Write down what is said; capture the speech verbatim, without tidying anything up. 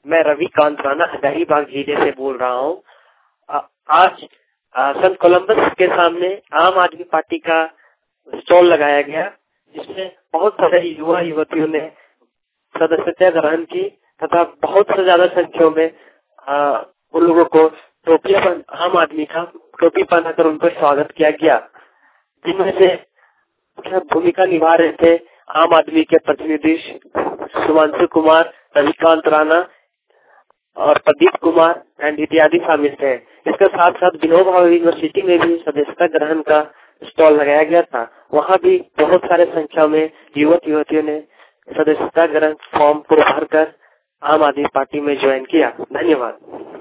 मैं रविकांत राणा हजारीबाग जिले से बोल रहा हूँ। आज संत कोलंबस के सामने आम आदमी पार्टी का स्टॉल लगाया गया, जिसमें बहुत सारे युवा युवतियों ने सदस्यता ग्रहण की तथा बहुत से ज्यादा संख्या में आ, उन लोगों को टोपियां पहन आम आदमी का टोपी पहनाकर उनको स्वागत किया गया, जिनमें से भूमिका निभा रहे थे आम आदमी के प्रतिनिधि सुमांशु कुमार, रविकांत राणा और प्रदीप कुमार एंड इत्यादि शामिल थे। इसके साथ साथ विनोबा यूनिवर्सिटी में भी सदस्यता ग्रहण का स्टॉल लगाया गया था। वहाँ भी बहुत सारे संख्या में युवक युवतियों ने सदस्यता ग्रहण फॉर्म को भरकर आम आदमी पार्टी में ज्वाइन किया। धन्यवाद।